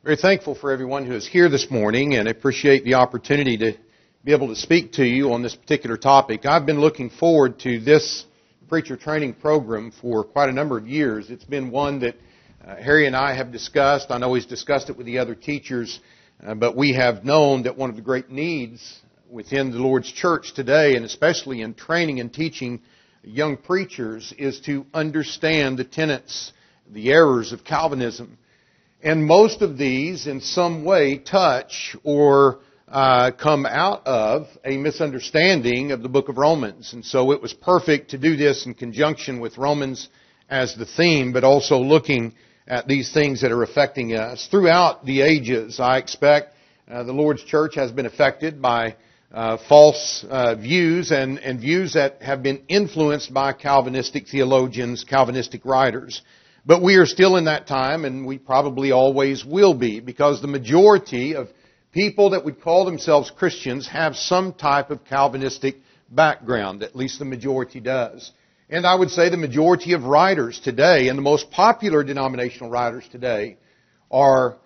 Very thankful for everyone who is here this morning and appreciate the opportunity to be able to speak to you on this particular topic. I've been looking forward to this preacher training program for quite a number of years. It's been one that Harry and I have discussed. I know he's discussed it with the other teachers, but we have known that one of the great needs within the Lord's church today, and especially in training and teaching young preachers, is to understand the tenets, the errors of Calvinism. And most of these, in some way, touch or come out of a misunderstanding of the book of Romans. And so it was perfect to do this in conjunction with Romans as the theme, but also looking at these things that are affecting us. Throughout the ages, I expect the Lord's church has been affected by false views and views that have been influenced by Calvinistic theologians, Calvinistic writers. But we are still in that time, and we probably always will be, because the majority of people that would call themselves Christians have some type of Calvinistic background. At least the majority does. And I would say the majority of writers today, and the most popular denominational writers today, are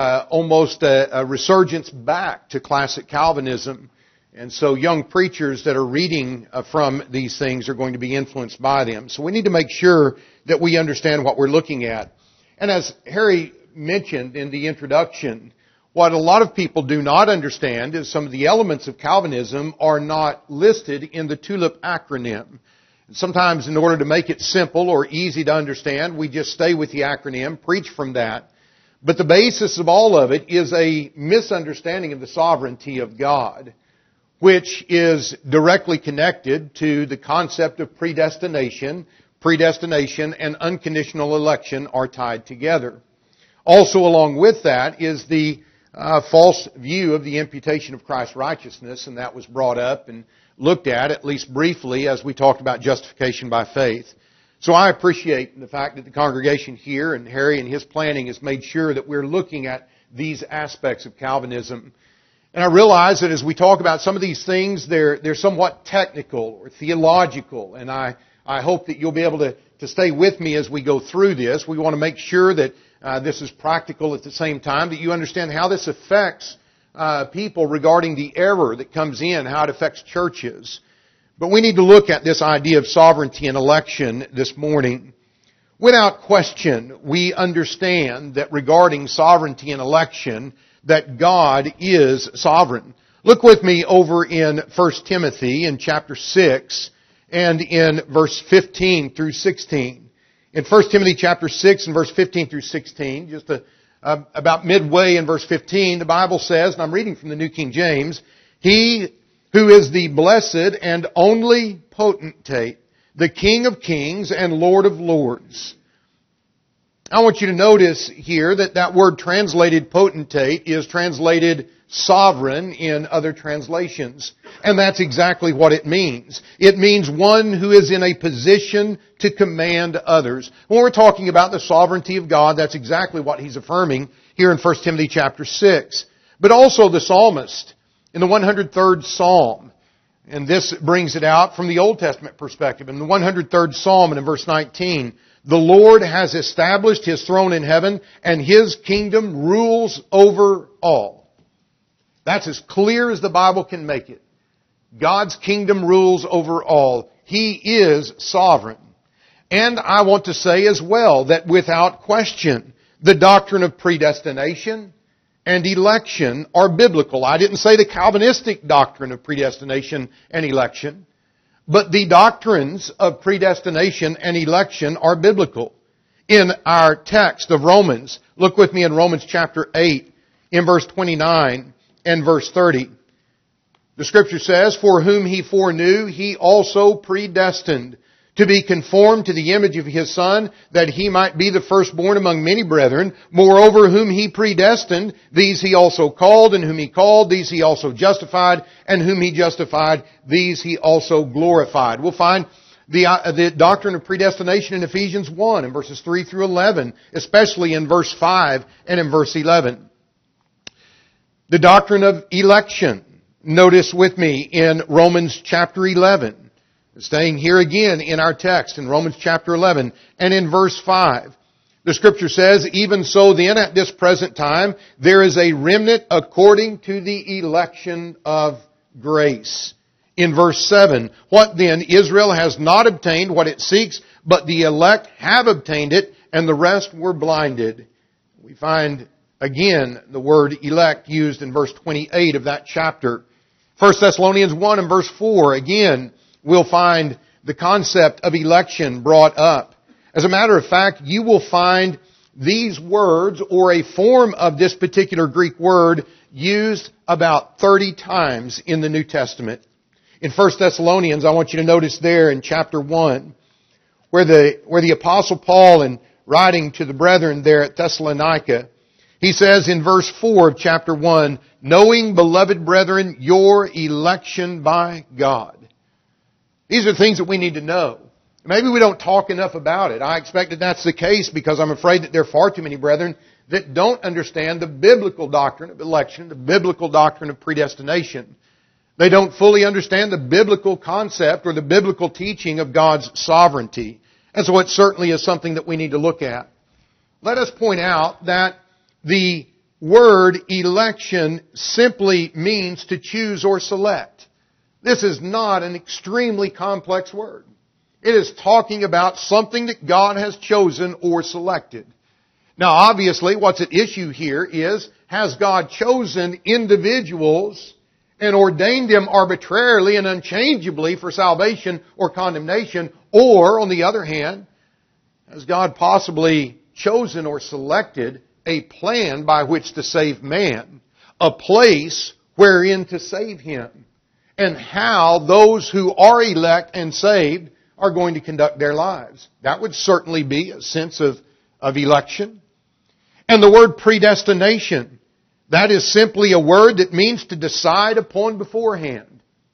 almost a resurgence back to classic Calvinism. And so young preachers that are reading from these things are going to be influenced by them. So we need to make sure that we understand what we're looking at. And as Harry mentioned in the introduction, what a lot of people do not understand is some of the elements of Calvinism are not listed in the TULIP acronym. Sometimes in order to make it simple or easy to understand, we just stay with the acronym, preach from that. But the basis of all of it is a misunderstanding of the sovereignty of God, which is directly connected to the concept of predestination. Predestination and unconditional election are tied together. Also along with that is the false view of the imputation of Christ's righteousness, and that was brought up and looked at least briefly, as we talked about justification by faith. So I appreciate the fact that the congregation here and Harry and his planning has made sure that we're looking at these aspects of Calvinism. And I realize that as we talk about some of these things, they're somewhat technical or theological, and I hope that you'll be able to stay with me as we go through this. We want to make sure that this is practical at the same time, that you understand how this affects people regarding the error that comes in, how it affects churches. But we need to look at this idea of sovereignty and election this morning. Without question, we understand that regarding sovereignty and election, that God is sovereign. Look with me over in 1 Timothy in chapter 6 and in verse 15 through 16. In 1 Timothy chapter 6 and verse 15 through 16, just about midway in verse 15, the Bible says, and I'm reading from the New King James, "He who is the blessed and only potentate, the King of kings and Lord of lords." I want you to notice here that that word translated potentate is translated sovereign in other translations. And that's exactly what it means. It means one who is in a position to command others. When we're talking about the sovereignty of God, that's exactly what he's affirming here in 1 Timothy chapter 6. But also the psalmist in the 103rd Psalm. And this brings it out from the Old Testament perspective. In the 103rd Psalm and in verse 19, "The Lord has established His throne in heaven, and His kingdom rules over all." That's as clear as the Bible can make it. God's kingdom rules over all. He is sovereign. And I want to say as well that without question, the doctrine of predestination and election are biblical. I didn't say the Calvinistic doctrine of predestination and election, but the doctrines of predestination and election are biblical. In our text of Romans, look with me in Romans chapter 8, in verse 29 and verse 30. The Scripture says, "For whom He foreknew, He also predestined to be conformed to the image of His Son, that He might be the firstborn among many brethren. Moreover, whom He predestined, these He also called, and whom He called, these He also justified, and whom He justified, these He also glorified." We'll find the doctrine of predestination in Ephesians 1, in verses 3 through 11, especially in verse 5 and in verse 11. The doctrine of election, notice with me in Romans chapter 11. Staying here again in our text in Romans chapter 11 and in verse 5. The Scripture says, even so then at this present time, there is a remnant according to the election of grace. In verse 7, what then? Israel has not obtained what it seeks, but the elect have obtained it, and the rest were blinded. We find again the word elect used in verse 28 of that chapter. 1 Thessalonians 1 and verse 4, again, we'll find the concept of election brought up. As a matter of fact, you will find these words or a form of this particular Greek word used about 30 times in the New Testament. In 1 Thessalonians, I want you to notice there in chapter 1, where the Apostle Paul, in writing to the brethren there at Thessalonica, he says in verse 4 of chapter 1, knowing, beloved brethren, your election by God. These are things that we need to know. Maybe we don't talk enough about it. I expect that that's the case because I'm afraid that there are far too many brethren that don't understand the biblical doctrine of election, the biblical doctrine of predestination. They don't fully understand the biblical concept or the biblical teaching of God's sovereignty. And so it certainly is something that we need to look at. Let us point out that the word election simply means to choose or select. This is not an extremely complex word. It is talking about something that God has chosen or selected. Now obviously what's at issue here is, has God chosen individuals and ordained them arbitrarily and unchangeably for salvation or condemnation? Or, on the other hand, has God possibly chosen or selected a plan by which to save man, a place wherein to save him, and how those who are elect and saved are going to conduct their lives? That would certainly be a sense of election. And the word predestination, that is simply a word that means to decide upon beforehand.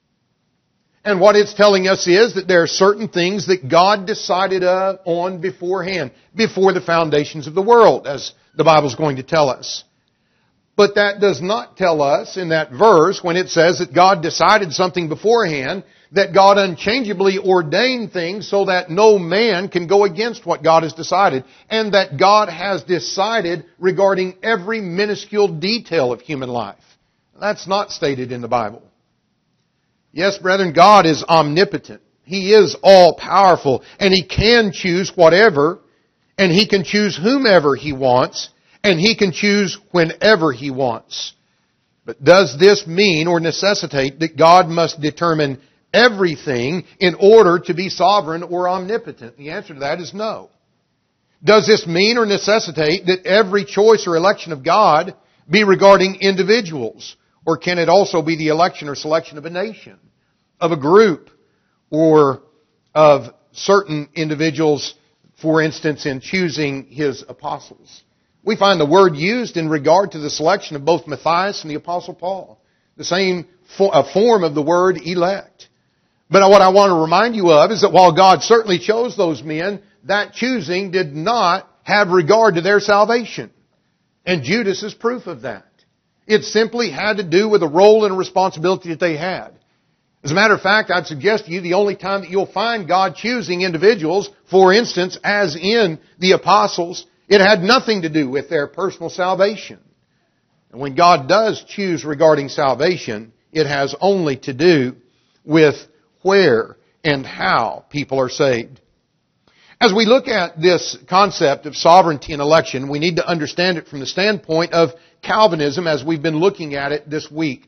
And what it's telling us is that there are certain things that God decided on beforehand, before the foundations of the world, as the Bible's going to tell us. But that does not tell us in that verse, when it says that God decided something beforehand, that God unchangeably ordained things so that no man can go against what God has decided, and that God has decided regarding every minuscule detail of human life. That's not stated in the Bible. Yes, brethren, God is omnipotent. He is all-powerful, and He can choose whatever, and He can choose whomever He wants, and He can choose whenever He wants. But does this mean or necessitate that God must determine everything in order to be sovereign or omnipotent? The answer to that is no. Does this mean or necessitate that every choice or election of God be regarding individuals? Or can it also be the election or selection of a nation, of a group, or of certain individuals, for instance, in choosing His apostles? We find the word used in regard to the selection of both Matthias and the Apostle Paul. The same form of the word elect. But what I want to remind you of is that while God certainly chose those men, that choosing did not have regard to their salvation. And Judas is proof of that. It simply had to do with a role and a responsibility that they had. As a matter of fact, I'd suggest to you the only time that you'll find God choosing individuals, for instance, as in the apostles, it had nothing to do with their personal salvation. And when God does choose regarding salvation, it has only to do with where and how people are saved. As we look at this concept of sovereignty and election, we need to understand it from the standpoint of Calvinism as we've been looking at it this week.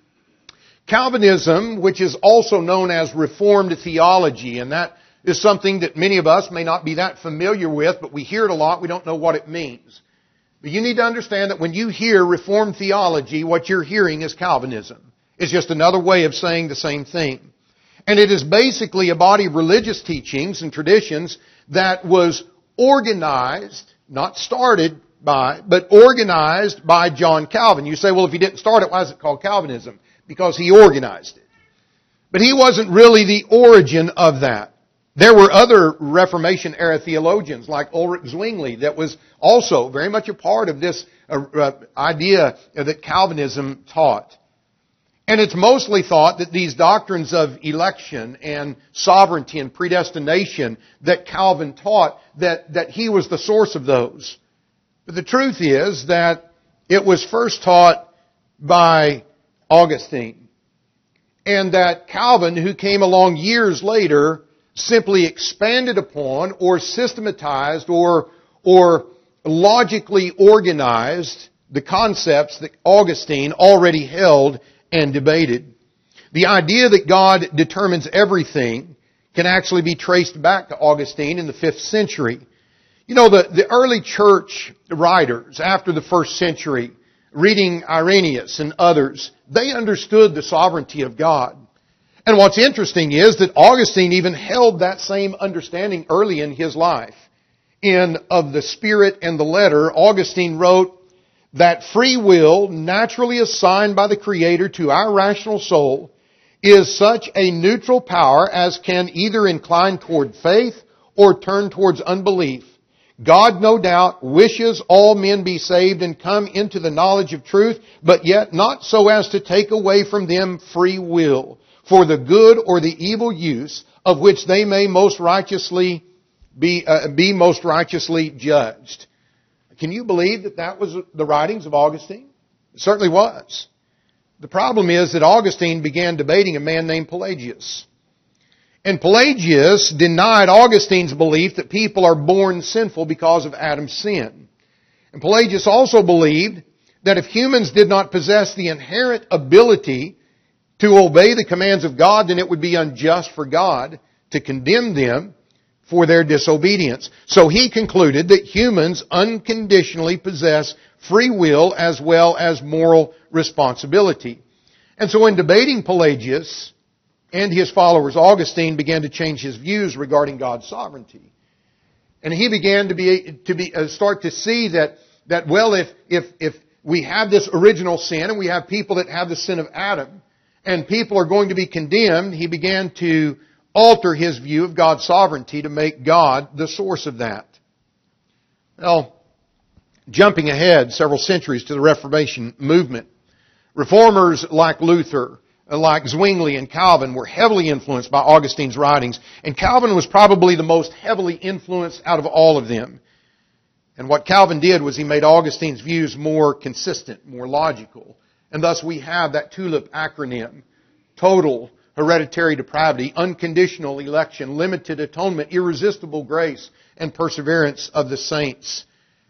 Calvinism, which is also known as Reformed theology, and that is something that many of us may not be that familiar with, but we hear it a lot, we don't know what it means. But you need to understand that when you hear Reformed theology, what you're hearing is Calvinism. It's just another way of saying the same thing. And it is basically a body of religious teachings and traditions that was organized, not started by, but organized by John Calvin. You say, well, if he didn't start it, why is it called Calvinism? Because he organized it. But he wasn't really the origin of that. There were other Reformation-era theologians like Ulrich Zwingli that was also very much a part of this idea that Calvinism taught. And it's mostly thought that these doctrines of election and sovereignty and predestination that Calvin taught, that he was the source of those. But the truth is that it was first taught by Augustine. And that Calvin, who came along years later, simply expanded upon or systematized or logically organized the concepts that Augustine already held and debated. The idea that God determines everything can actually be traced back to Augustine in the 5th century. You know, the early church writers after the 1st century, reading Irenaeus and others, they understood the sovereignty of God. And what's interesting is that Augustine even held that same understanding early in his life. In Of the Spirit and the Letter, Augustine wrote that free will, naturally assigned by the Creator to our rational soul, is such a neutral power as can either incline toward faith or turn towards unbelief. God, no doubt, wishes all men be saved and come into the knowledge of truth, but yet not so as to take away from them free will, for the good or the evil use of which they may most righteously be most righteously judged. Can you believe that was the writings of Augustine? It certainly was. The problem is that Augustine began debating a man named Pelagius. And Pelagius denied Augustine's belief that people are born sinful because of Adam's sin. And Pelagius also believed that if humans did not possess the inherent ability to obey the commands of God, then it would be unjust for God to condemn them for their disobedience. So he concluded that humans unconditionally possess free will as well as moral responsibility. And so in debating Pelagius and his followers, Augustine began to change his views regarding God's sovereignty. And he began to start to see that well, if we have this original sin and we have people that have the sin of Adam and people are going to be condemned, he began to alter his view of God's sovereignty to make God the source of that. Well, jumping ahead several centuries to the Reformation movement, reformers like Luther, like Zwingli and Calvin were heavily influenced by Augustine's writings, and Calvin was probably the most heavily influenced out of all of them. And what Calvin did was he made Augustine's views more consistent, more logical, and thus we have that TULIP acronym: total hereditary depravity, unconditional election, limited atonement, irresistible grace, and perseverance of the saints.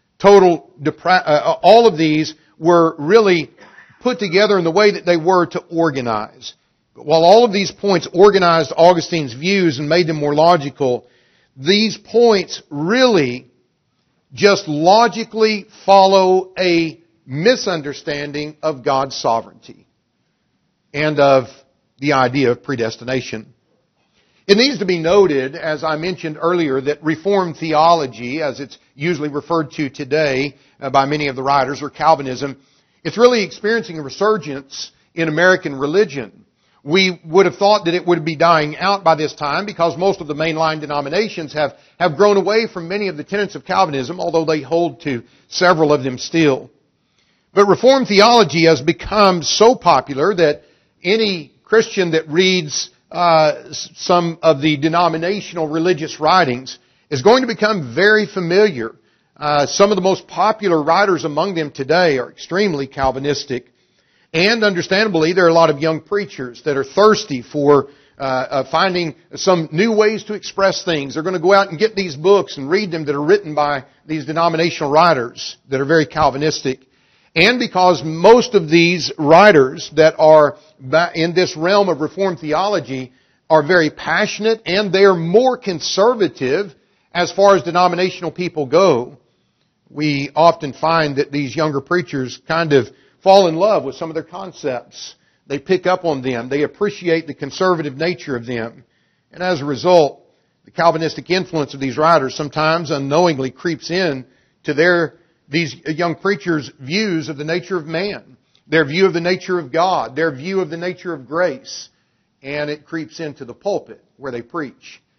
All of these were really put together in the way that they were to organize. But while all of these points organized Augustine's views and made them more logical, these points really just logically follow a misunderstanding of God's sovereignty and of the idea of predestination. It needs to be noted, as I mentioned earlier, that Reformed theology, as it's usually referred to today by many of the writers, or Calvinism, it's really experiencing a resurgence in American religion. We would have thought that it would be dying out by this time because most of the mainline denominations have grown away from many of the tenets of Calvinism, although they hold to several of them still. But Reformed theology has become so popular that any Christian that reads some of the denominational religious writings is going to become very familiar. Some of the most popular writers among them today are extremely Calvinistic. And understandably, there are a lot of young preachers that are thirsty for finding some new ways to express things. They're going to go out and get these books and read them that are written by these denominational writers that are very Calvinistic. And because most of these writers that are in this realm of Reformed theology are very passionate and they are more conservative as far as denominational people go, we often find that these younger preachers kind of fall in love with some of their concepts. They pick up on them. They appreciate the conservative nature of them. And as a result, the Calvinistic influence of these writers sometimes unknowingly creeps in to these young preachers' views of the nature of man, their view of the nature of God, their view of the nature of grace, and it creeps into the pulpit where they preach.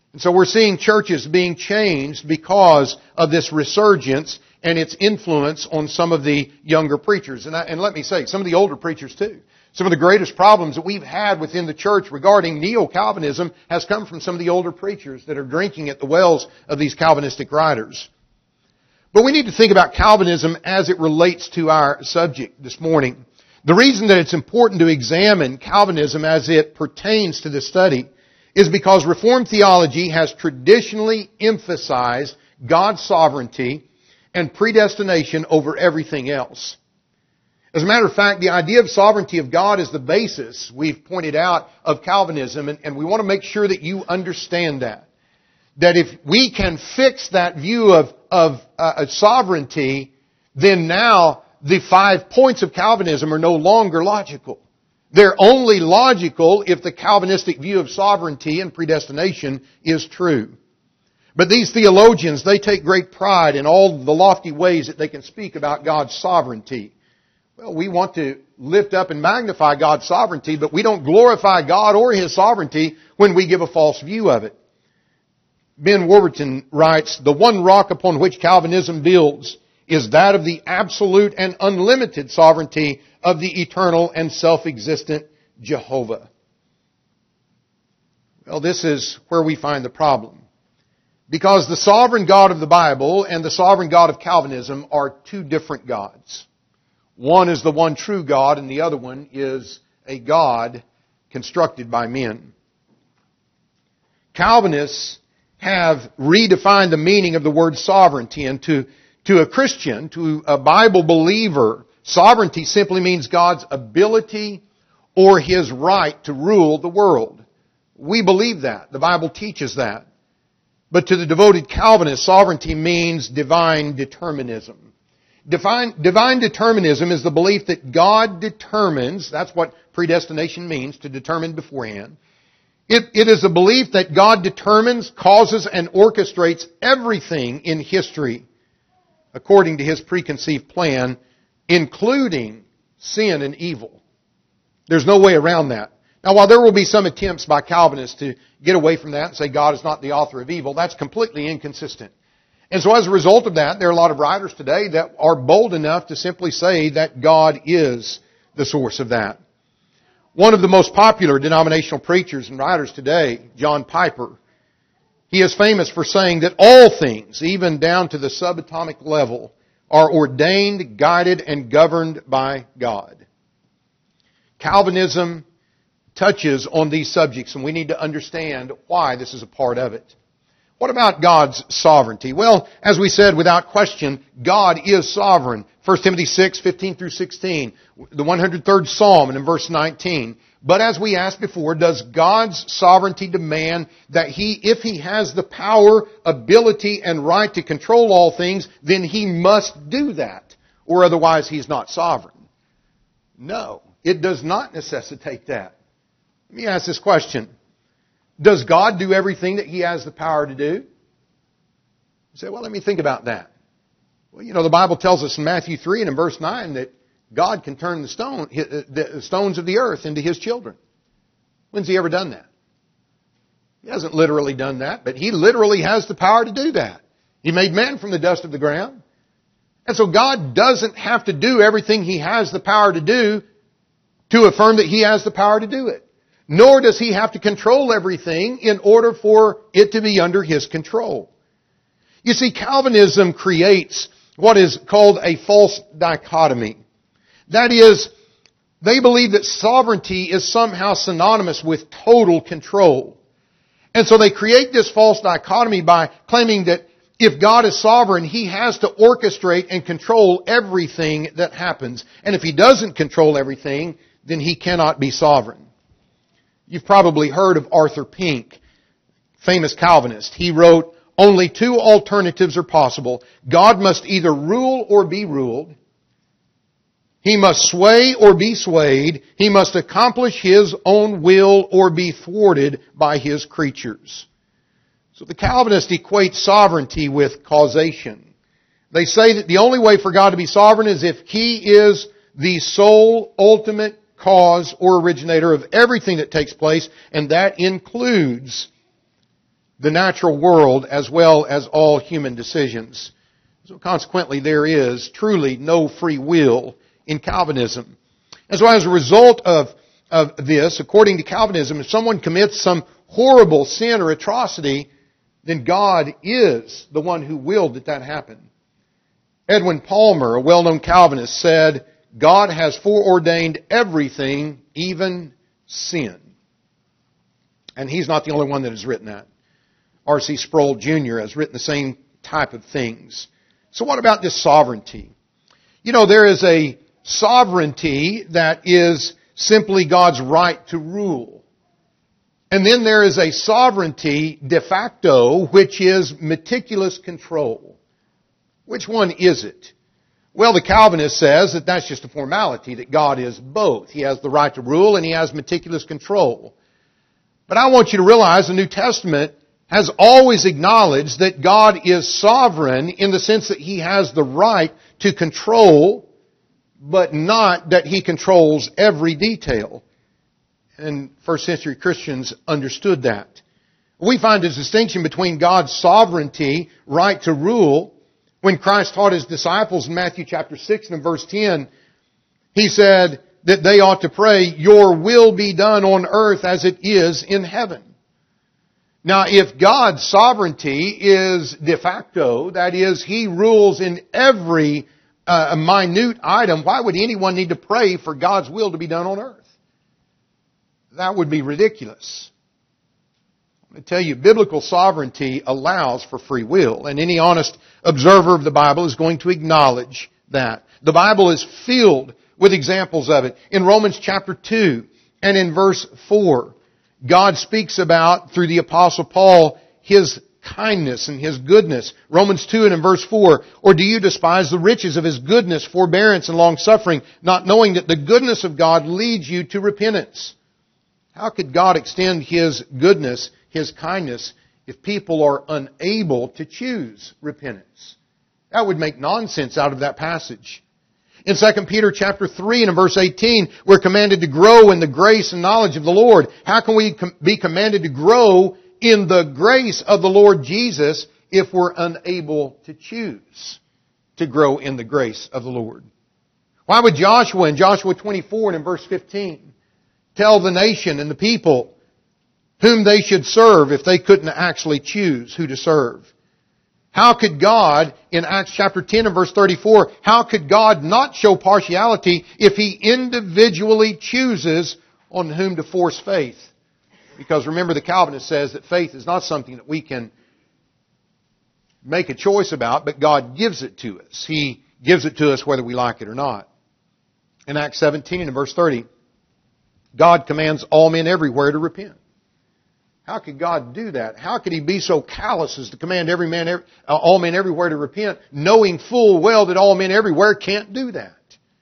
And so we're seeing churches being changed because of this resurgence and its influence on some of the younger preachers. And let me say, some of the older preachers too. Some of the greatest problems that we've had within the church regarding neo-Calvinism has come from some of the older preachers that are drinking at the wells of these Calvinistic writers. But we need to think about Calvinism as it relates to our subject this morning. The reason that it's important to examine Calvinism as it pertains to this study is because Reformed theology has traditionally emphasized God's sovereignty and predestination over everything else. As a matter of fact, the idea of sovereignty of God is the basis, we've pointed out, of Calvinism, and we want to make sure that you understand that. That if we can fix that view of sovereignty, then now the 5 points of Calvinism are no longer logical. They're only logical if the Calvinistic view of sovereignty and predestination is true. But these theologians, they take great pride in all the lofty ways that they can speak about God's sovereignty. Well, we want to lift up and magnify God's sovereignty, but we don't glorify God or His sovereignty when we give a false view of it. Ben Warburton writes, "The one rock upon which Calvinism builds is that of the absolute and unlimited sovereignty of the eternal and self-existent Jehovah." Well, this is where we find the problem. Because the sovereign God of the Bible and the sovereign God of Calvinism are two different gods. One is the one true God, and the other one is a God constructed by men. Calvinists have redefined the meaning of the word sovereignty, and to a Christian, to a Bible believer, sovereignty simply means God's ability or His right to rule the world. We believe that. The Bible teaches that. But to the devoted Calvinist, sovereignty means divine determinism. Divine determinism is the belief that God determines, that's what predestination means, to determine beforehand. It is a belief that God determines, causes, and orchestrates everything in history according to His preconceived plan, including sin and evil. There's no way around that. Now, while there will be some attempts by Calvinists to get away from that and say God is not the author of evil, that's completely inconsistent. And so as a result of that, there are a lot of writers today that are bold enough to simply say that God is the source of that. One of the most popular denominational preachers and writers today, John Piper, he is famous for saying that all things, even down to the subatomic level, are ordained, guided, and governed by God. Calvinism touches on these subjects, and we need to understand why this is a part of it. What about God's sovereignty? Well, as we said, without question, God is sovereign. 1 Timothy 6:15 through 16, the 103rd Psalm, and in verse 19. But as we asked before, does God's sovereignty demand that if He has the power, ability, and right to control all things, then He must do that, or otherwise He's not sovereign? No, it does not necessitate that. Let me ask this question. Does God do everything that He has the power to do? You say, well, let me think about that. Well, the Bible tells us in Matthew 3 and in verse 9 that God can turn the stones of the earth into His children. When's He ever done that? He hasn't literally done that, but He literally has the power to do that. He made man from the dust of the ground. And so God doesn't have to do everything He has the power to do to affirm that He has the power to do it. Nor does He have to control everything in order for it to be under His control. You see, Calvinism creates what is called a false dichotomy. That is, they believe that sovereignty is somehow synonymous with total control. And so they create this false dichotomy by claiming that if God is sovereign, He has to orchestrate and control everything that happens. And if He doesn't control everything, then He cannot be sovereign. You've probably heard of Arthur Pink, famous Calvinist. He wrote, "Only two alternatives are possible. God must either rule or be ruled. He must sway or be swayed. He must accomplish His own will or be thwarted by His creatures." So the Calvinists equate sovereignty with causation. They say that the only way for God to be sovereign is if He is the sole, ultimate cause or originator of everything that takes place, and that includes the natural world as well as all human decisions. So consequently, there is truly no free will in Calvinism. And so as a result of this, according to Calvinism, if someone commits some horrible sin or atrocity, then God is the one who willed that happen. Edwin Palmer, a well-known Calvinist, said, God has foreordained everything, even sin. And he's not the only one that has written that. R.C. Sproul Jr. has written the same type of things. So what about this sovereignty? You know, there is a sovereignty that is simply God's right to rule. And then there is a sovereignty de facto, which is meticulous control. Which one is it? Well, the Calvinist says that that's just a formality, that God is both. He has the right to rule and He has meticulous control. But I want you to realize the New Testament has always acknowledged that God is sovereign in the sense that He has the right to control, but not that He controls every detail. And first century Christians understood that. We find a distinction between God's sovereignty, right to rule. When Christ taught His disciples in Matthew chapter 6 and verse 10, He said that they ought to pray, your will be done on earth as it is in heaven. Now, if God's sovereignty is de facto, that is, He rules in every minute item, why would anyone need to pray for God's will to be done on earth? That would be ridiculous. I'm going to tell you, biblical sovereignty allows for free will, and any honest observer of the Bible is going to acknowledge that. The Bible is filled with examples of it. In Romans chapter 2 and in verse 4, God speaks about, through the Apostle Paul, His kindness and His goodness. Romans 2 and in verse 4, or do you despise the riches of His goodness, forbearance, and long-suffering, not knowing that the goodness of God leads you to repentance? How could God extend His goodness, His kindness, if people are unable to choose repentance? That would make nonsense out of that passage. In 2 Peter chapter 3 and in verse 18, we're commanded to grow in the grace and knowledge of the Lord. How can we be commanded to grow in the grace of the Lord Jesus if we're unable to choose to grow in the grace of the Lord? Why would Joshua in Joshua 24 and in verse 15 tell the nation and the people whom they should serve if they couldn't actually choose who to serve? How could God, in Acts chapter 10 and verse 34, how could God not show partiality if He individually chooses on whom to force faith? Because remember, the Calvinist says that faith is not something that we can make a choice about, but God gives it to us. He gives it to us whether we like it or not. In Acts 17 and in verse 30, God commands all men everywhere to repent. How could God do that? How could He be so callous as to command all men everywhere to repent, knowing full well that all men everywhere can't do that?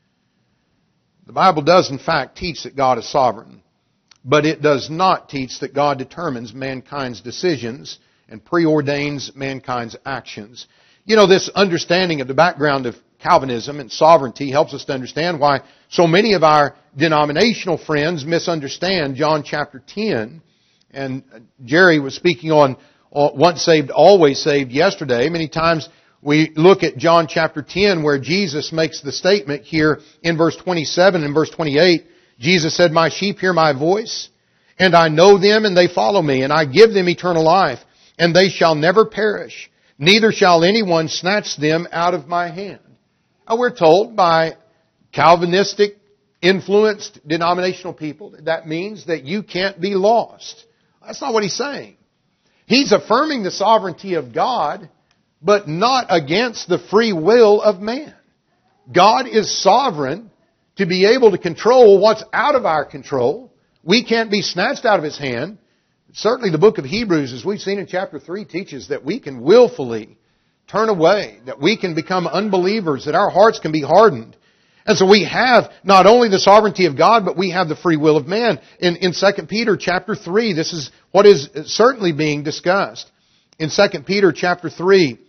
The Bible does in fact teach that God is sovereign, but it does not teach that God determines mankind's decisions and preordains mankind's actions. You know, this understanding of the background of Calvinism and sovereignty helps us to understand why so many of our denominational friends misunderstand John chapter 10. And Jerry was speaking on once saved, always saved yesterday. Many times we look at John chapter 10 where Jesus makes the statement here in verse 27 and verse 28. Jesus said, my sheep hear my voice, and I know them, and they follow me, and I give them eternal life, and they shall never perish, neither shall anyone snatch them out of my hand. Now we're told by Calvinistic influenced denominational people that means that you can't be lost. That's not what he's saying. He's affirming the sovereignty of God, but not against the free will of man. God is sovereign to be able to control what's out of our control. We can't be snatched out of His hand. Certainly the book of Hebrews, as we've seen in chapter 3, teaches that we can willfully turn away, that we can become unbelievers, that our hearts can be hardened. And so we have not only the sovereignty of God, but we have the free will of man. In 2 Peter chapter 3, this is what is certainly being discussed. In 2 Peter chapter 3,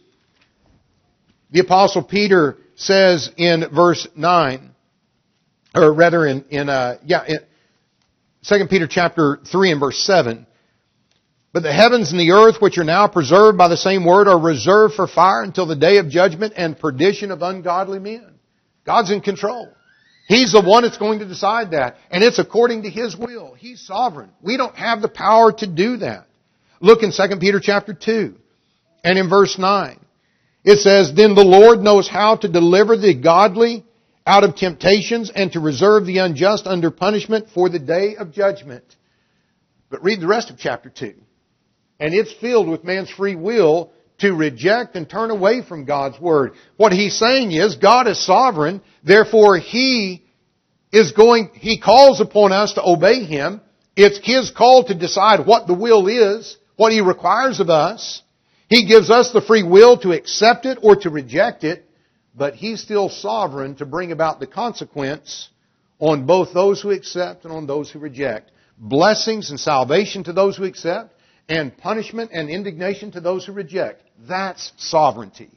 the Apostle Peter says in verse 9, or rather in 2 Peter chapter 3 and verse 7, But the heavens and the earth, which are now preserved by the same word, are reserved for fire until the day of judgment and perdition of ungodly men. God's in control. He's the one that's going to decide that. And it's according to His will. He's sovereign. We don't have the power to do that. Look in 2 Peter chapter 2 and in verse 9. It says, "Then the Lord knows how to deliver the godly out of temptations and to reserve the unjust under punishment for the day of judgment." But read the rest of chapter 2. And it's filled with man's free will to reject and turn away from God's Word. What he's saying is, God is sovereign, therefore He calls upon us to obey Him. It's His call to decide what the will is, what He requires of us. He gives us the free will to accept it or to reject it, but He's still sovereign to bring about the consequence on both those who accept and on those who reject. Blessings and salvation to those who accept, and punishment and indignation to those who reject. That's sovereignty.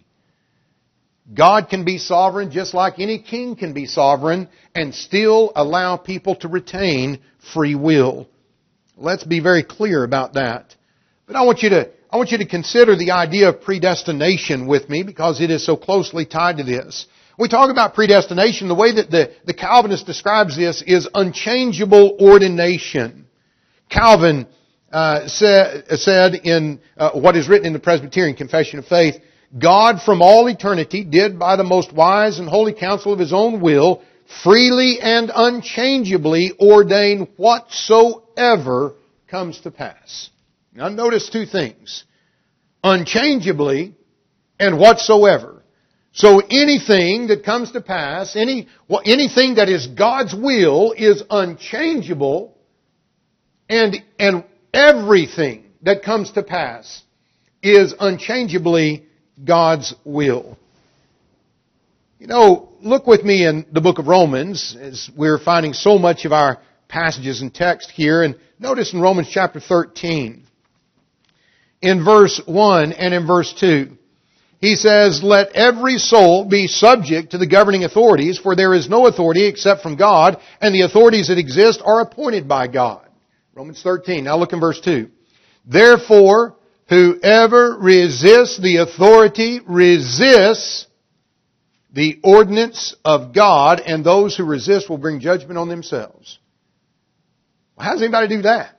God can be sovereign just like any king can be sovereign and still allow people to retain free will. Let's be very clear about that. But I want you to consider the idea of predestination with me because it is so closely tied to this. When we talk about predestination, the way that the Calvinist describes this is unchangeable ordination. Calvin said in what is written in the Presbyterian Confession of Faith, "God from all eternity did by the most wise and holy counsel of His own will freely and unchangeably ordain whatsoever comes to pass." Now notice two things. Unchangeably and whatsoever. So anything that comes to pass, anything that is God's will is unchangeable, and everything that comes to pass is unchangeably God's will. You know, look with me in the book of Romans, as we're finding so much of our passages and text here, and notice in Romans chapter 13, in verse 1 and in verse 2, he says, "Let every soul be subject to the governing authorities, for there is no authority except from God, and the authorities that exist are appointed by God." Romans 13. Now look in verse 2. "Therefore, whoever resists the authority resists the ordinance of God, and those who resist will bring judgment on themselves." Well, how does anybody do that?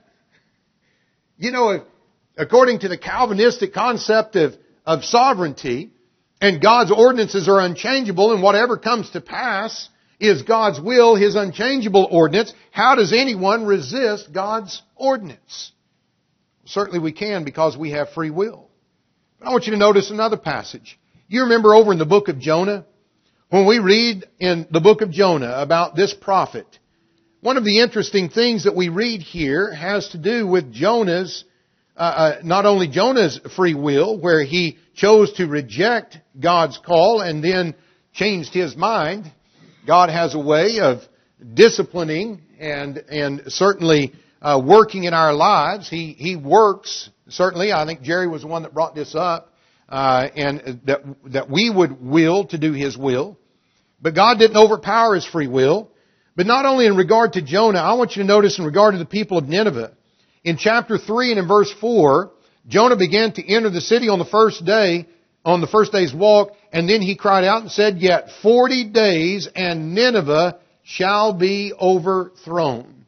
You know, according to the Calvinistic concept of sovereignty, and God's ordinances are unchangeable, and whatever comes to pass is God's will, His unchangeable ordinance. How does anyone resist God's ordinance? Certainly we can because we have free will. But I want you to notice another passage. You remember over in the book of Jonah? When we read in the book of Jonah about this prophet, one of the interesting things that we read here has to do with Jonah's, not only Jonah's free will, where he chose to reject God's call and then changed his mind. God has a way of disciplining and certainly working in our lives. He works, certainly. I think Jerry was the one that brought this up, and that we would will to do His will. But God didn't overpower His free will. But not only in regard to Jonah, I want you to notice in regard to the people of Nineveh. In chapter 3 and in verse 4, Jonah began to enter the city on the first day's walk, and then he cried out and said, "Yet 40 days and Nineveh shall be overthrown."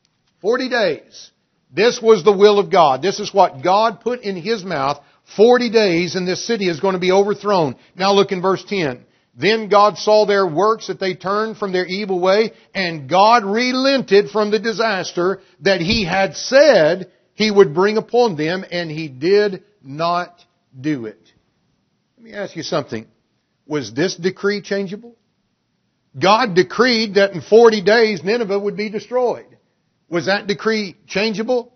40 days. This was the will of God. This is what God put in His mouth. 40 days and this city is going to be overthrown. Now look in verse 10. "Then God saw their works, that they turned from their evil way, and God relented from the disaster that He had said He would bring upon them, and He did not do it." Let me ask you something. Was this decree changeable? God decreed that in 40 days Nineveh would be destroyed. Was that decree changeable?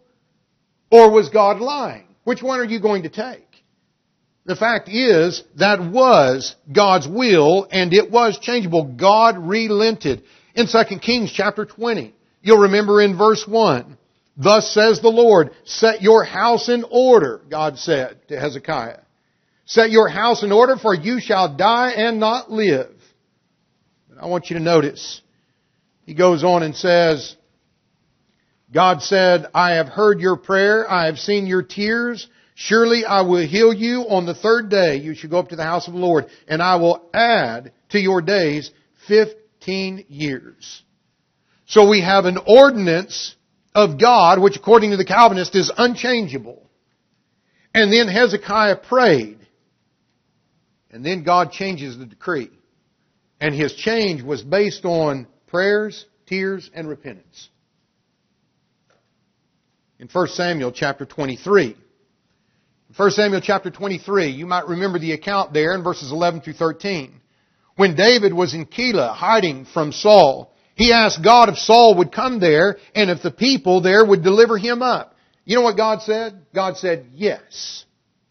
Or was God lying? Which one are you going to take? The fact is, that was God's will, and it was changeable. God relented. In 2 Kings chapter 20, you'll remember in verse 1, "Thus says the Lord, set your house in order," God said to Hezekiah. "Set your house in order, for you shall die and not live." But I want you to notice, he goes on and says, God said, I have heard your prayer. I have seen your tears. Surely I will heal you. On the third day you shall go up to the house of the Lord, and I will add to your days 15 years. So we have an ordinance of God, which according to the Calvinist is unchangeable. And then Hezekiah prayed. And then God changes the decree. And his change was based on prayers, tears, and repentance. In 1 Samuel chapter 23. In 1 Samuel chapter 23, you might remember the account there in verses 11 through 13. When David was in Keilah hiding from Saul, he asked God if Saul would come there and if the people there would deliver him up. You know what God said? God said, yes.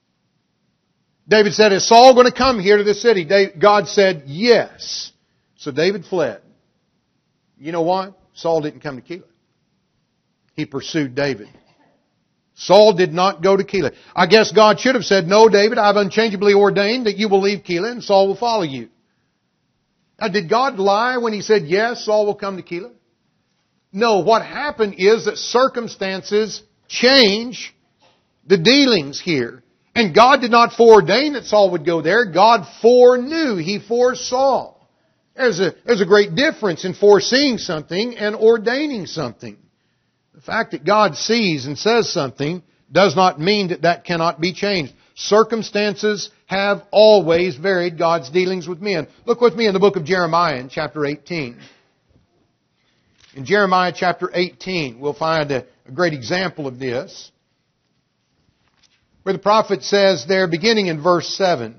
David said, is Saul going to come here to the city? God said, yes. So David fled. You know what? Saul didn't come to Keilah. He pursued David. Saul did not go to Keilah. I guess God should have said, no, David, I've unchangeably ordained that you will leave Keilah and Saul will follow you. Now, did God lie when He said, yes, Saul will come to Keilah? No, what happened is that circumstances change the dealings here. And God did not foreordain that Saul would go there. God foreknew. He foresaw. There's a great difference in foreseeing something and ordaining something. The fact that God sees and says something does not mean that that cannot be changed. Circumstances have always varied God's dealings with men. Look with me in the book of Jeremiah in chapter 18. In Jeremiah chapter 18, we'll find a great example of this, where the prophet says there, beginning in verse 7,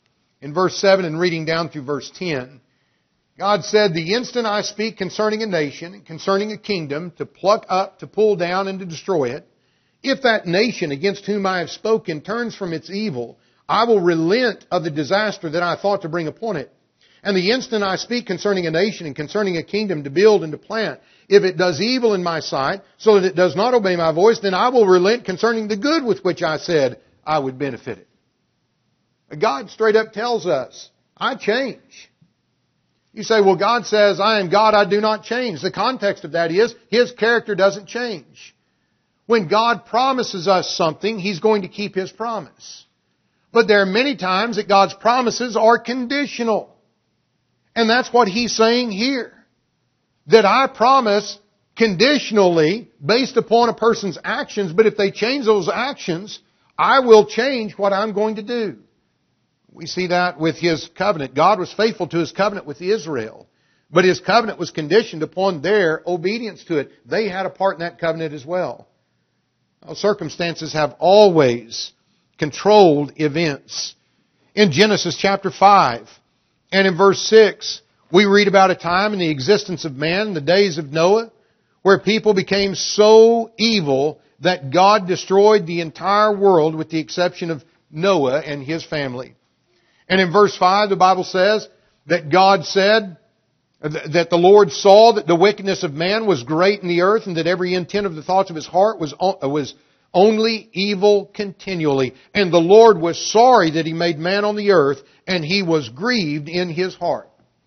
and reading down through verse 10, God said, the instant I speak concerning a nation, and concerning a kingdom, to pluck up, to pull down, and to destroy it, if that nation against whom I have spoken turns from its evil, I will relent of the disaster that I thought to bring upon it. And the instant I speak concerning a nation and concerning a kingdom to build and to plant, if it does evil in my sight, so that it does not obey my voice, then I will relent concerning the good with which I said I would benefit it. God straight up tells us, I change. You say, well, God says, I am God, I do not change. The context of that is, His character doesn't change. When God promises us something, He's going to keep His promise. But there are many times that God's promises are conditional. And that's what He's saying here. That I promise conditionally based upon a person's actions, but if they change those actions, I will change what I'm going to do. We see that with His covenant. God was faithful to His covenant with Israel. But His covenant was conditioned upon their obedience to it. They had a part in that covenant as well. Well, circumstances have always controlled events. In Genesis chapter 5 and in verse 6, we read about a time in the existence of man, in the days of Noah, where people became so evil that God destroyed the entire world with the exception of Noah and his family. And in verse 5, the Bible says that God said that the Lord saw that the wickedness of man was great in the earth and that every intent of the thoughts of his heart was only evil continually. And the Lord was sorry that He made man on the earth, and He was grieved in His heart.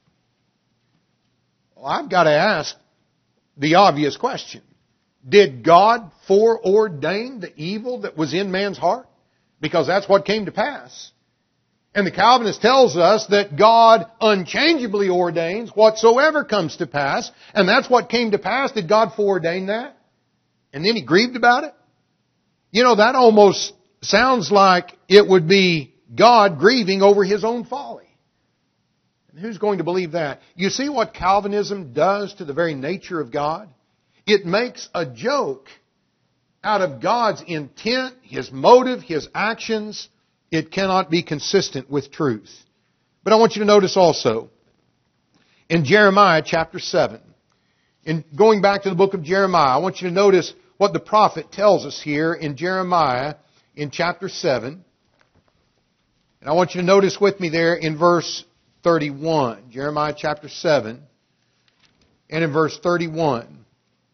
Well, I've got to ask the obvious question. Did God foreordain the evil that was in man's heart? Because that's what came to pass. And the Calvinist tells us that God unchangeably ordains whatsoever comes to pass. And that's what came to pass. Did God foreordain that? And then He grieved about it? You know, that almost sounds like it would be God grieving over His own folly. And who's going to believe that? You see what Calvinism does to the very nature of God? It makes a joke out of God's intent, His motive, His actions. It cannot be consistent with truth. But I want you to notice also, in Jeremiah chapter 7, in going back to the book of Jeremiah, I want you to notice what the prophet tells us here in Jeremiah in chapter 7. And I want you to notice with me there in verse 31. Jeremiah chapter 7 and in verse 31.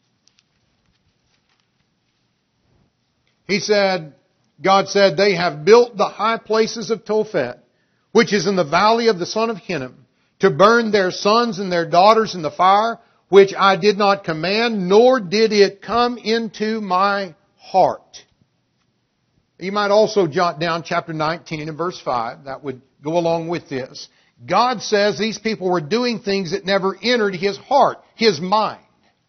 God said, they have built the high places of Tophet, which is in the valley of the son of Hinnom, to burn their sons and their daughters in the fire, which I did not command, nor did it come into my heart. You might also jot down chapter 19 and verse 5. That would go along with this. God says these people were doing things that never entered His heart, His mind.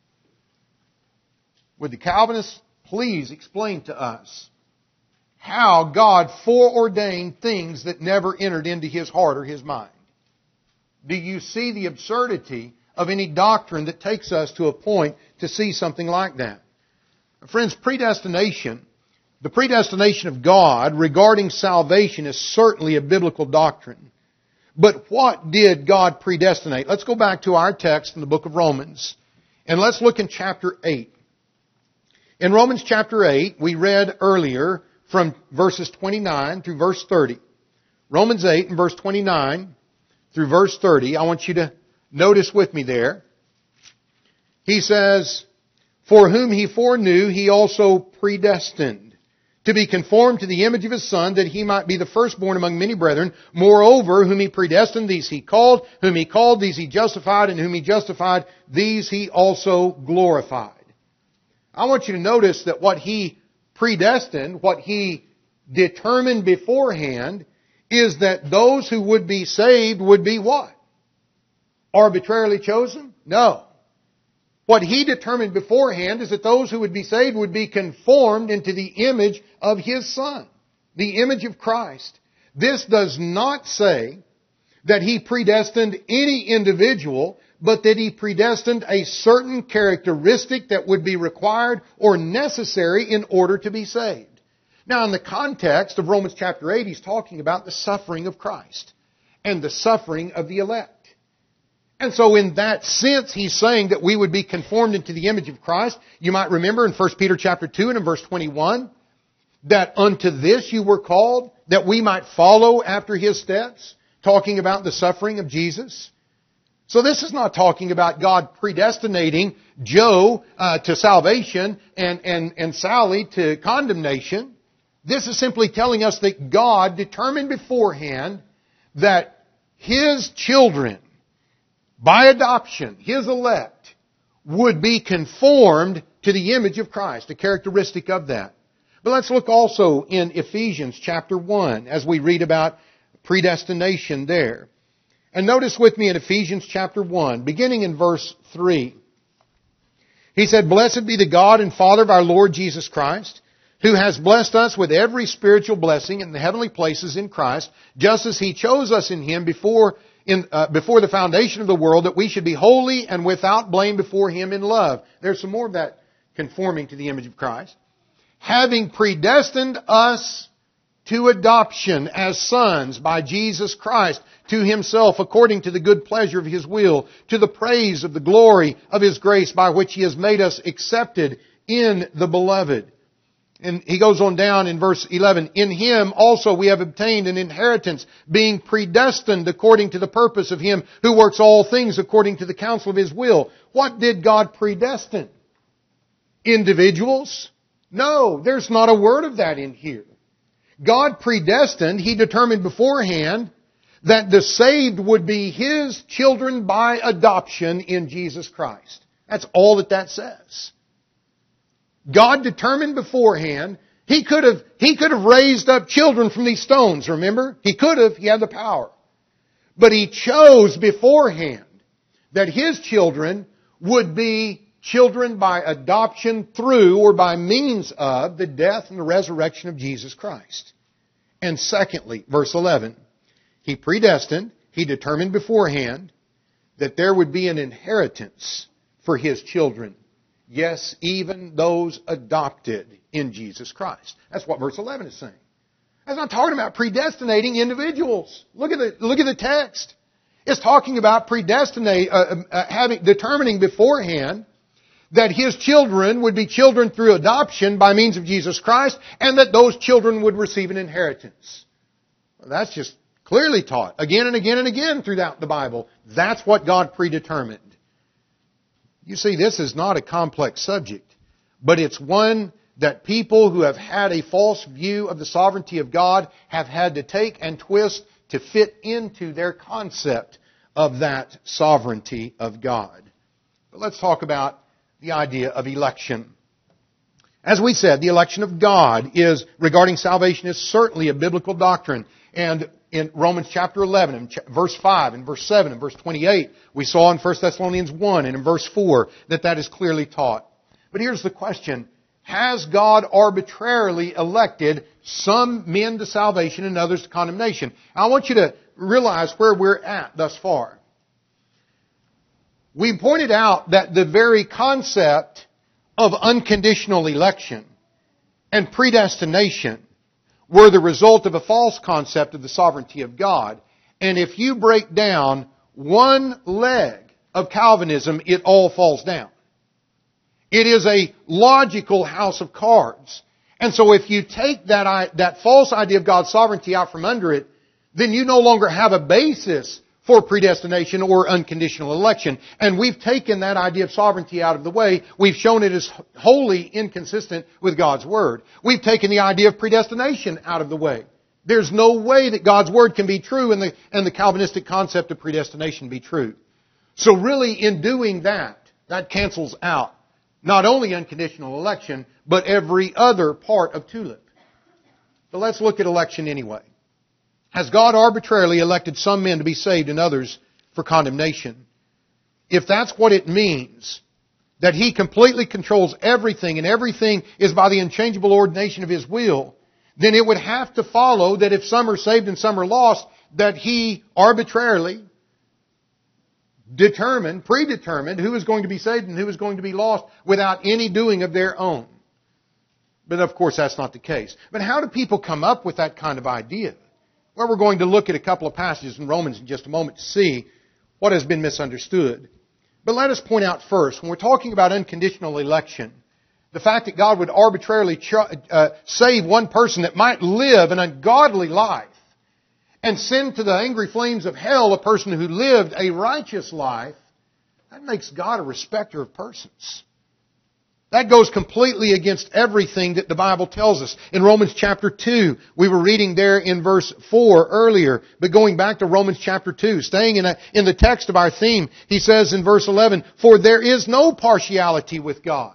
Would the Calvinists please explain to us how God foreordained things that never entered into His heart or His mind? Do you see the absurdity of any doctrine that takes us to a point to see something like that? Friends, predestination, the predestination of God regarding salvation is certainly a biblical doctrine. But what did God predestinate? Let's go back to our text in the book of Romans, and let's look in chapter 8. In Romans chapter 8, we read earlier from verses 29 through verse 30. Romans 8 and verse 29 through verse 30. I want you to notice with me there. He says, "For whom He foreknew, He also predestined, to be conformed to the image of His Son, that He might be the firstborn among many brethren. Moreover, whom He predestined, these He called. Whom He called, these He justified. And whom He justified, these He also glorified." I want you to notice that what He predestined, what He determined beforehand, is that those who would be saved would be what? Arbitrarily chosen? No. What He determined beforehand is that those who would be saved would be conformed into the image of His Son, the image of Christ. This does not say that He predestined any individual, but that He predestined a certain characteristic that would be required or necessary in order to be saved. Now, in the context of Romans chapter 8, he's talking about the suffering of Christ and the suffering of the elect. And so in that sense, he's saying that we would be conformed into the image of Christ. You might remember in 1 Peter chapter 2 and in verse 21, that unto this you were called, that we might follow after His steps, talking about the suffering of Jesus. So this is not talking about God predestinating Joe to salvation and Sally to condemnation. This is simply telling us that God determined beforehand that His children, by adoption, His elect, would be conformed to the image of Christ, a characteristic of that. But let's look also in Ephesians chapter 1 as we read about predestination there. And notice with me in Ephesians chapter 1, beginning in verse 3. He said, "Blessed be the God and Father of our Lord Jesus Christ, who has blessed us with every spiritual blessing in the heavenly places in Christ, just as He chose us in Him before the foundation of the world, that we should be holy and without blame before Him in love." There's some more of that conforming to the image of Christ. "Having predestined us to adoption as sons by Jesus Christ to Himself, according to the good pleasure of His will, to the praise of the glory of His grace, by which He has made us accepted in the Beloved." And he goes on down in verse 11, "In Him also we have obtained an inheritance, being predestined according to the purpose of Him who works all things according to the counsel of His will." What did God predestine? Individuals? No, there's not a word of that in here. God predestined, He determined beforehand that the saved would be His children by adoption in Jesus Christ. That's all that says. God determined beforehand. He could have raised up children from these stones, remember? He could have. He had the power. But He chose beforehand that His children would be children by adoption through or by means of the death and the resurrection of Jesus Christ. And secondly, verse 11, He predestined, He determined beforehand that there would be an inheritance for His children. Yes, even those adopted in Jesus Christ. That's what verse 11 is saying. That's not talking about predestinating individuals. Look at the text. It's talking about determining beforehand that His children would be children through adoption by means of Jesus Christ, and that those children would receive an inheritance. Well, that's just clearly taught again and again and again throughout the Bible. That's what God predetermined. You see, this is not a complex subject, but it's one that people who have had a false view of the sovereignty of God have had to take and twist to fit into their concept of that sovereignty of God. But let's talk about the idea of election. As we said, the election of God is, regarding salvation, is certainly a biblical doctrine. And in Romans chapter 11, and verse 5, and verse 7, and verse 28, we saw in 1 Thessalonians 1 and in verse 4 that is clearly taught. But here's the question. Has God arbitrarily elected some men to salvation and others to condemnation? I want you to realize where we're at thus far. We pointed out that the very concept of unconditional election and predestination were the result of a false concept of the sovereignty of God. And if you break down one leg of Calvinism, it all falls down. It is a logical house of cards. And so if you take that false idea of God's sovereignty out from under it, then you no longer have a basis for predestination or unconditional election. And we've taken that idea of sovereignty out of the way. We've shown it as wholly inconsistent with God's Word. We've taken the idea of predestination out of the way. There's no way that God's Word can be true and the Calvinistic concept of predestination be true. So really, in doing that cancels out not only unconditional election, but every other part of TULIP. But let's look at election anyway. Has God arbitrarily elected some men to be saved and others for condemnation? If that's what it means, that He completely controls everything and everything is by the unchangeable ordination of His will, then it would have to follow that if some are saved and some are lost, that He arbitrarily predetermined who is going to be saved and who is going to be lost without any doing of their own. But of course that's not the case. But how do people come up with that kind of idea? Well, we're going to look at a couple of passages in Romans in just a moment to see what has been misunderstood. But let us point out first, when we're talking about unconditional election, the fact that God would arbitrarily save one person that might live an ungodly life and send to the angry flames of hell a person who lived a righteous life, that makes God a respecter of persons. That goes completely against everything that the Bible tells us. In Romans chapter 2, we were reading there in verse 4 earlier, but going back to Romans chapter 2, staying in the text of our theme, he says in verse 11, "For there is no partiality with God."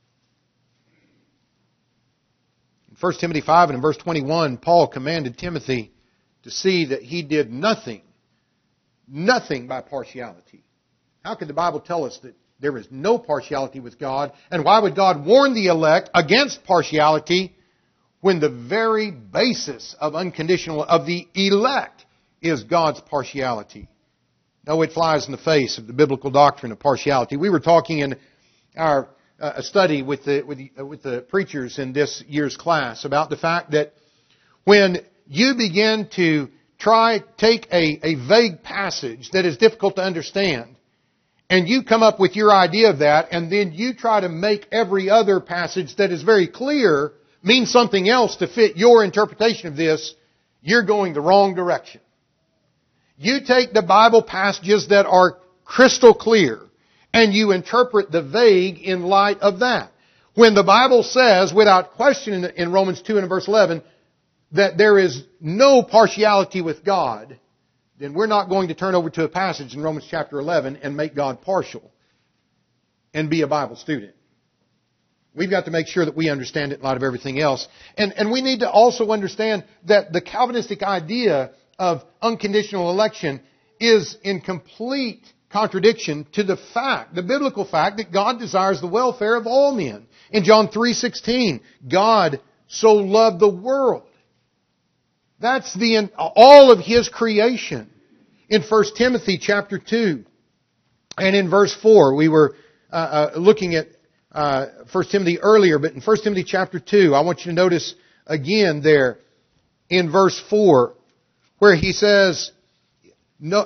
In 1 Timothy 5 and in verse 21, Paul commanded Timothy to see that he did nothing by partiality. How could the Bible tell us that there is no partiality with God? And why would God warn the elect against partiality when the very basis of the elect is God's partiality? No, it flies in the face of the biblical doctrine of partiality. We were talking in our study with the preachers in this year's class about the fact that when you begin to take a vague passage that is difficult to understand, and you come up with your idea of that, and then you try to make every other passage that is very clear mean something else to fit your interpretation of this, you're going the wrong direction. You take the Bible passages that are crystal clear, and you interpret the vague in light of that. When the Bible says, without question in Romans 2 and verse 11, that there is no partiality with God, then we're not going to turn over to a passage in Romans chapter 11 and make God partial and be a Bible student. We've got to make sure that we understand it in light of everything else. And we need to also understand that the Calvinistic idea of unconditional election is in complete contradiction to the biblical fact that God desires the welfare of all men. In John 3:16, God so loved the world. That's all of His creation. In 1 Timothy chapter 2 and in verse 4, we were looking at 1 Timothy earlier, but in 1 Timothy chapter 2, I want you to notice again there in verse 4 where he says, 2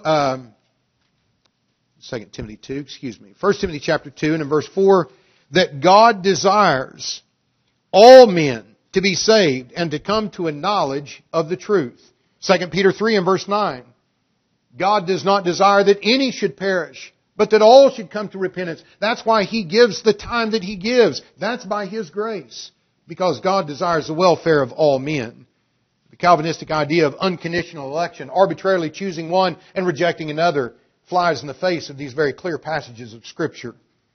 Timothy 2, 1 Timothy chapter 2 and in verse 4, that God desires all men to be saved and to come to a knowledge of the truth. 2 Peter 3 and verse 9. God does not desire that any should perish, but that all should come to repentance. That's why He gives the time that He gives. That's by His grace. Because God desires the welfare of all men. The Calvinistic idea of unconditional election, arbitrarily choosing one and rejecting another, flies in the face of these very clear passages of Scripture.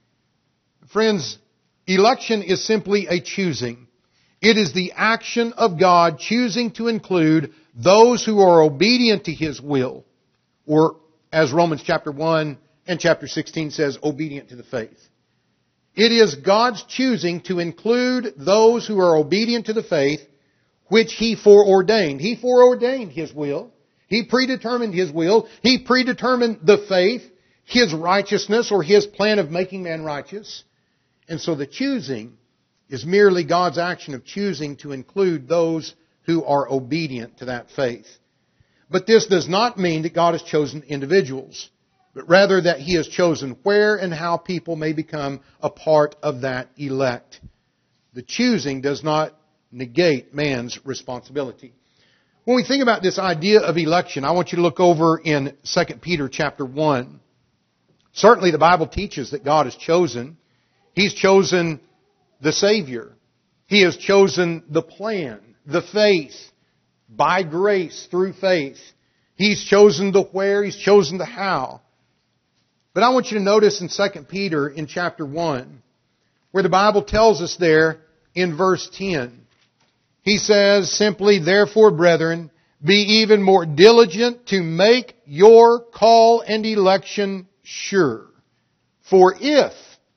Friends, election is simply a choosing. It is the action of God choosing to include those who are obedient to His will, or as Romans chapter 1 and chapter 16 says, obedient to the faith. It is God's choosing to include those who are obedient to the faith, which He foreordained. He foreordained His will. He predetermined His will. He predetermined the faith, His righteousness, or His plan of making man righteous. And so the choosing is merely God's action of choosing to include those who are obedient to that faith. But this does not mean that God has chosen individuals, but rather that He has chosen where and how people may become a part of that elect. The choosing does not negate man's responsibility. When we think about this idea of election, I want you to look over in 2 Peter chapter 1. Certainly the Bible teaches that God has chosen. He's chosen the Savior. He has chosen the plan, the faith, by grace through faith. He's chosen the where, He's chosen the how. But I want you to notice in 2 Peter in chapter 1, where the Bible tells us there in verse 10, he says simply, therefore, brethren, be even more diligent to make your call and election sure. For if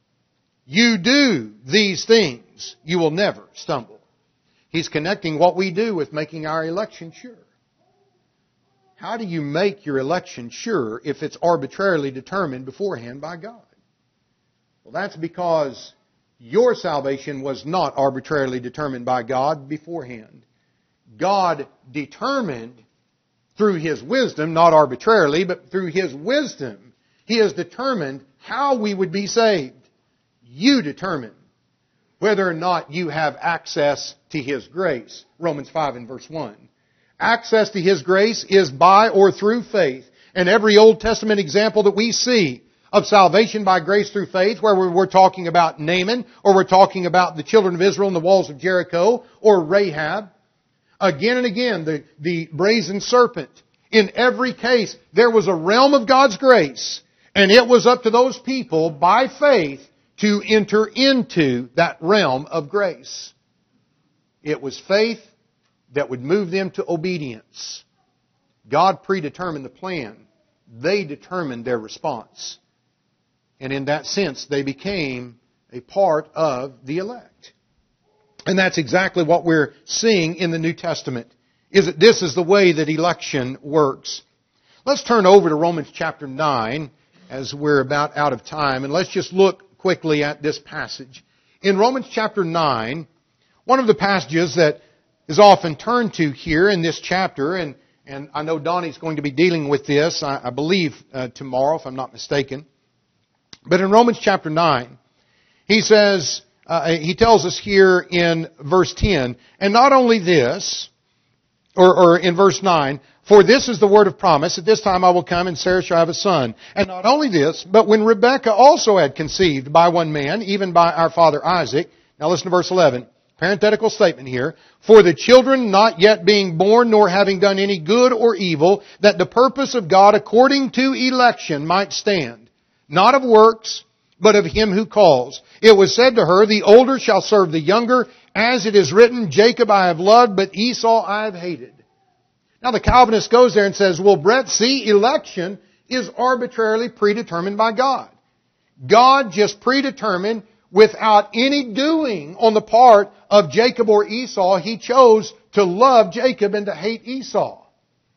you do these things, you will never stumble. He's connecting what we do with making our election sure. How do you make your election sure if it's arbitrarily determined beforehand by God? Well, that's because your salvation was not arbitrarily determined by God beforehand. God determined through His wisdom, not arbitrarily, but through His wisdom, He has determined how we would be saved. You determine whether or not you have access to His grace. Romans 5 and verse 1. Access to His grace is by or through faith. And every Old Testament example that we see of salvation by grace through faith, where we're talking about Naaman, or we're talking about the children of Israel in the walls of Jericho, or Rahab, again and again, the brazen serpent, in every case, there was a realm of God's grace, and it was up to those people, by faith, to enter into that realm of grace. It was faith that would move them to obedience. God predetermined the plan. They determined their response. And in that sense, they became a part of the elect. And that's exactly what we're seeing in the New Testament, is that this is the way that election works. Let's turn over to Romans chapter 9, as we're about out of time, and let's just look quickly at this passage. In Romans chapter 9, one of the passages that is often turned to here in this chapter, and I know Donnie's going to be dealing with this, I believe, tomorrow, if I'm not mistaken. But in Romans chapter 9, he says, he tells us here in verse 10, and not only this, or in verse 9, for this is the word of promise, at this time I will come and Sarah shall have a son. And not only this, but when Rebekah also had conceived by one man, even by our father Isaac, now listen to verse 11, parenthetical statement here, for the children not yet being born nor having done any good or evil, that the purpose of God according to election might stand. Not of works, but of Him who calls. It was said to her, the older shall serve the younger, as it is written, Jacob I have loved, but Esau I have hated. Now the Calvinist goes there and says, well, Brett, see, election is arbitrarily predetermined by God. God just predetermined without any doing on the part of Jacob or Esau. He chose to love Jacob and to hate Esau.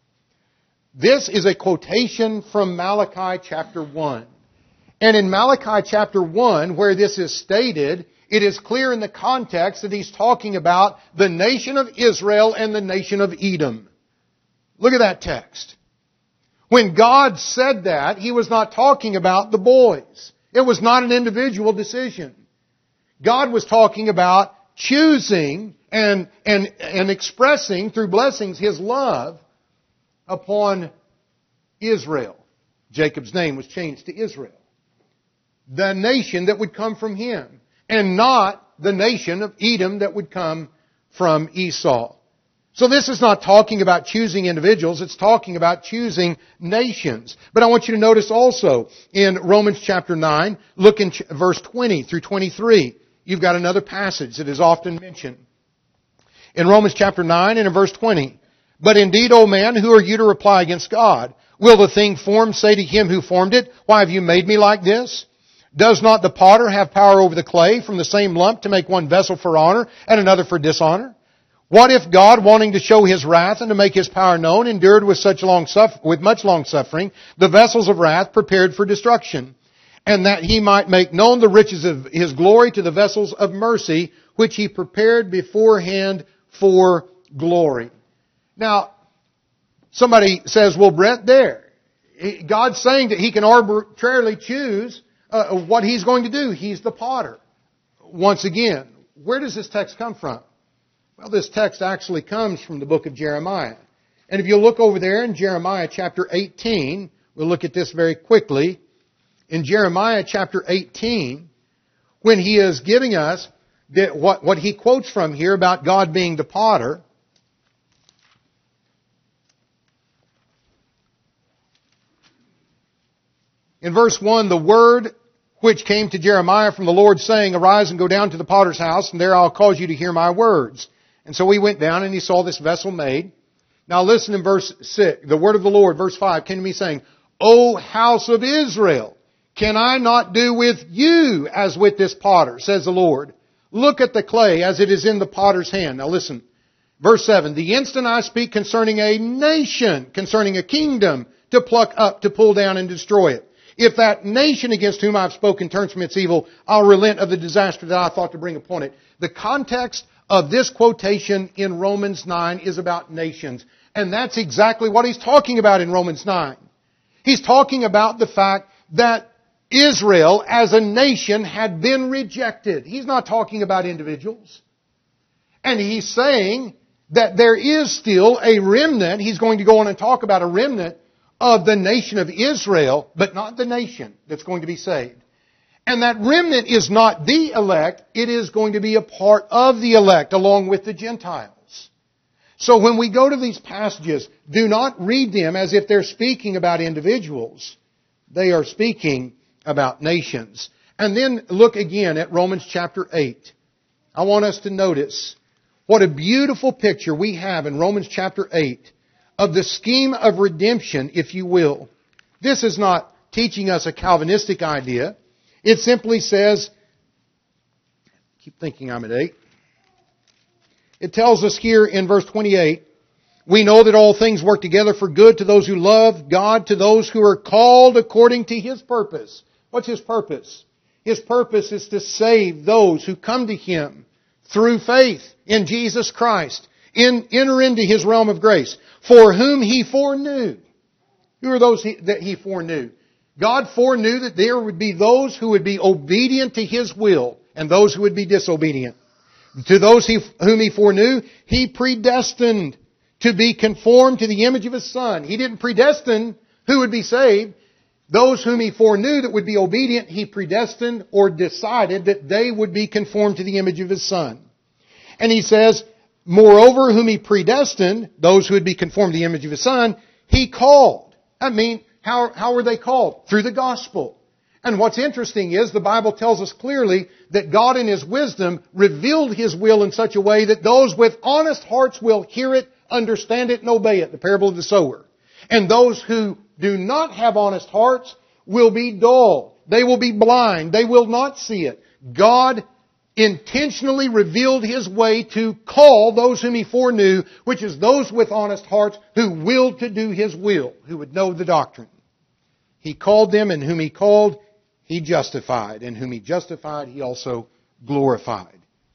This is a quotation from Malachi chapter 1. And in Malachi chapter 1, where this is stated, it is clear in the context that he's talking about the nation of Israel and the nation of Edom. Look at that text. When God said that, He was not talking about the boys. It was not an individual decision. God was talking about choosing and expressing through blessings His love upon Israel. Jacob's name was changed to Israel. The nation that would come from him, and not the nation of Edom that would come from Esau. So this is not talking about choosing individuals, it's talking about choosing nations. But I want you to notice also in Romans chapter 9, look in verse 20 through 23. You've got another passage that is often mentioned. In Romans chapter 9 and in verse 20, "But indeed, O man, who are you to reply against God? Will the thing formed say to him who formed it, Why have you made me like this? Does not the potter have power over the clay from the same lump to make one vessel for honor and another for dishonor? What if God, wanting to show His wrath and to make His power known, endured with much long suffering the vessels of wrath prepared for destruction, and that He might make known the riches of His glory to the vessels of mercy, which He prepared beforehand for glory." Now, somebody says, well, Brett, God's saying that He can arbitrarily choose what He's going to do. He's the potter. Once again, where does this text come from? Well, this text actually comes from the book of Jeremiah. And if you look over there in Jeremiah chapter 18, we'll look at this very quickly. In Jeremiah chapter 18, when he is giving us what he quotes from here about God being the potter, in verse 1, "The word which came to Jeremiah from the Lord, saying, Arise and go down to the potter's house, and there I'll cause you to hear my words. And so he went down and he saw this vessel made." Now listen in verse 6. The word of the Lord, verse 5, came to me saying, "O house of Israel, can I not do with you as with this potter, says the Lord? Look at the clay as it is in the potter's hand." Now listen. Verse 7, "The instant I speak concerning a nation, concerning a kingdom, to pluck up, to pull down and destroy it. If that nation against whom I've spoken turns from its evil, I'll relent of the disaster that I thought to bring upon it." The context of this quotation in Romans 9 is about nations. And that's exactly what he's talking about in Romans 9. He's talking about the fact that Israel as a nation had been rejected. He's not talking about individuals. And he's saying that there is still a remnant. He's going to go on and talk about a remnant of the nation of Israel, but not the nation that's going to be saved. And that remnant is not the elect, it is going to be a part of the elect along with the Gentiles. So when we go to these passages, do not read them as if they're speaking about individuals. They are speaking about nations. And then look again at Romans chapter 8. I want us to notice what a beautiful picture we have in Romans chapter 8 of the scheme of redemption, if you will. This is not teaching us a Calvinistic idea. It simply says, keep thinking I'm at 8. It tells us here in verse 28, "We know that all things work together for good to those who love God, to those who are called according to His purpose." What's His purpose? His purpose is to save those who come to Him through faith in Jesus Christ. Enter into His realm of grace. "For whom He foreknew." Who are those that He foreknew? God foreknew that there would be those who would be obedient to His will and those who would be disobedient. To those whom He foreknew, He predestined to be conformed to the image of His Son. He didn't predestine who would be saved. Those whom He foreknew that would be obedient, He predestined or decided that they would be conformed to the image of His Son. And He says, "Moreover, whom He predestined, those who would be conformed to the image of His Son, He called." I mean, how were they called? Through the gospel. And what's interesting is the Bible tells us clearly that God in His wisdom revealed His will in such a way that those with honest hearts will hear it, understand it, and obey it. The parable of the sower. And those who do not have honest hearts will be dull. They will be blind. They will not see it. God intentionally revealed His way to call those whom He foreknew, which is those with honest hearts who willed to do His will, who would know the doctrine. He called them, and whom He called, He justified. And whom He justified, He also glorified.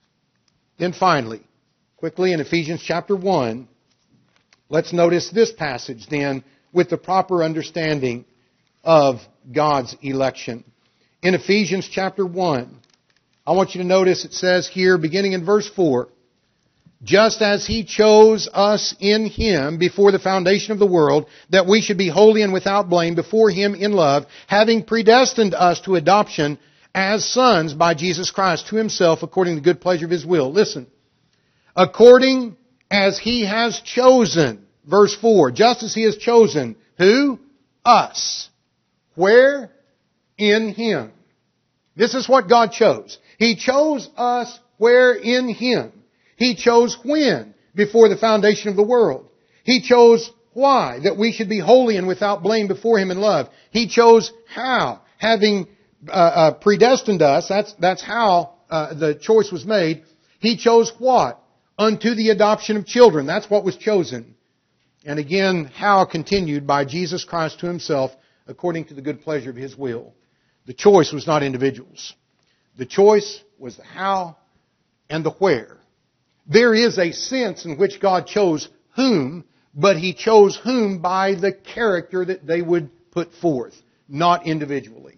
Then finally, quickly in Ephesians chapter 1, let's notice this passage then with the proper understanding of God's election. In Ephesians chapter 1, I want you to notice it says here, beginning in verse 4, "Just as He chose us in Him before the foundation of the world, that we should be holy and without blame before Him in love, having predestined us to adoption as sons by Jesus Christ to Himself according to the good pleasure of His will." Listen. "According as He has chosen. Verse 4, just as He has chosen. Who? Us. Where? In Him. This is what God chose. He chose us where? In Him. He chose when? Before the foundation of the world. He chose why? That we should be holy and without blame before Him in love. He chose how? Having predestined us, that's how the choice was made. He chose what? Unto the adoption of children. That's what was chosen. And again, how continued by Jesus Christ to Himself according to the good pleasure of His will. The choice was not individuals. The choice was the how and the where. There is a sense in which God chose whom, but He chose whom by the character that they would put forth, not individually.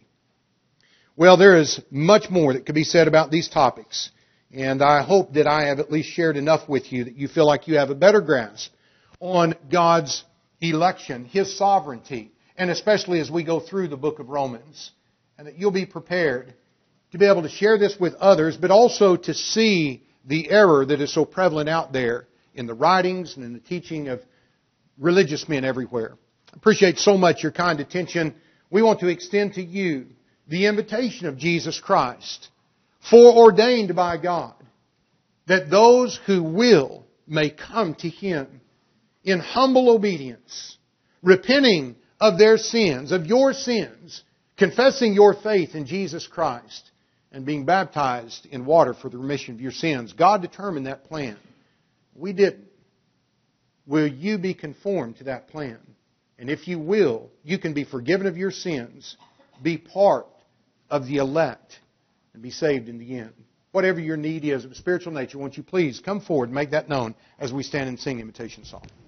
Well, there is much more that could be said about these topics, and I hope that I have at least shared enough with you that you feel like you have a better grasp on God's election, His sovereignty, and especially as we go through the book of Romans, and that you'll be prepared to be able to share this with others, but also to see the error that is so prevalent out there in the writings and in the teaching of religious men everywhere. I appreciate so much your kind attention. We want to extend to you the invitation of Jesus Christ, foreordained by God, that those who will may come to Him in humble obedience, repenting of their sins, of your sins, confessing your faith in Jesus Christ, and being baptized in water for the remission of your sins. God determined that plan. We didn't. Will you be conformed to that plan? And if you will, you can be forgiven of your sins, be part of the elect, and be saved in the end. Whatever your need is of a spiritual nature, won't you please come forward and make that known as we stand and sing Invitation Song.